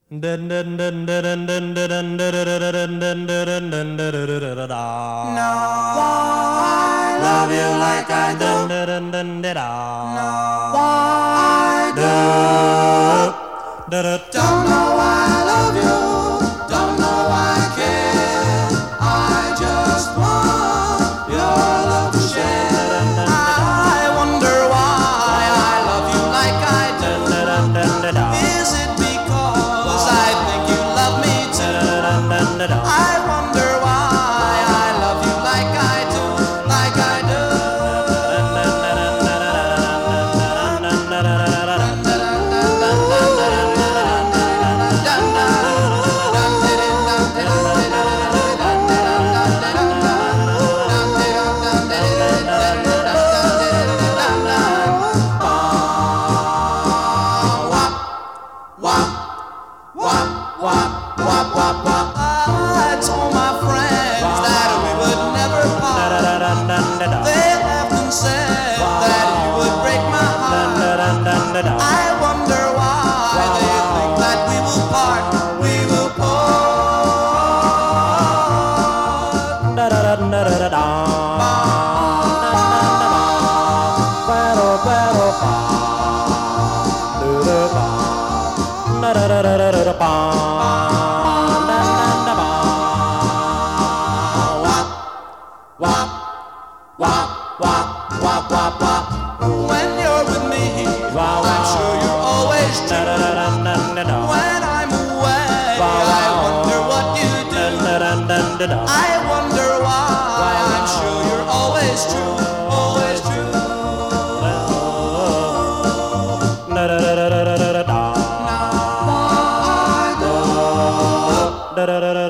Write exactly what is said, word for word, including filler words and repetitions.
I love you like I do. I do. Don't know why I love you. Don't know why I care. I just want your love to share. I wonder why I love you like I do. Is it because I think you love me too? I wonder why I love you like I do, like I do. I told my friends that we would never part. They often said that you would break my heart. I wonder why they think that we will part. We will When you're with me, I'm sure you're always true. When I'm away, I wonder what you do. I wonder why, I'm sure you're always true, always true. Now I go.